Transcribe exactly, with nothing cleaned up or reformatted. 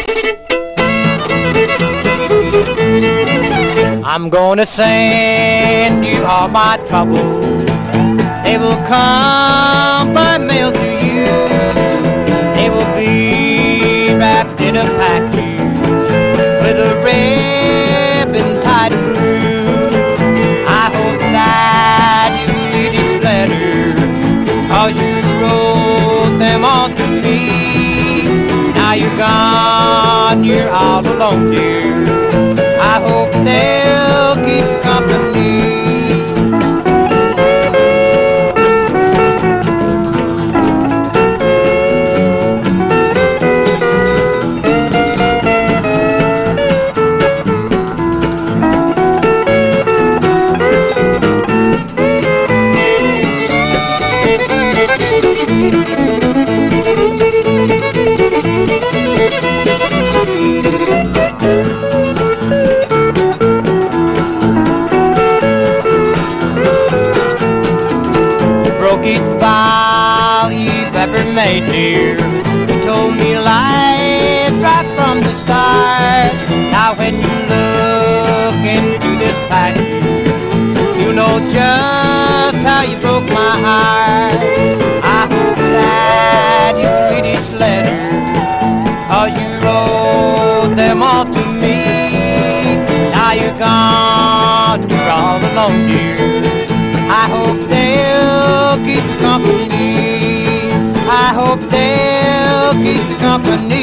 I'm gonna send you all my troubles. They will come by mail to you. They will be wrapped in a package with a ribbon tied in blue. I hope that you read each letter, 'cause you wrote them all to me. Now you're gone, you're all alone, dear. I hope they'll keep you company. Each vow you've ever made, dear. You told me lies right from the start. Now when you look into this package, you know just how you broke my heart. I hope that you read each letter, 'cause you wrote them all to me. Now you're gone, you're all alone, dear. I hope they'll keep you company. I hope they'll keep you company.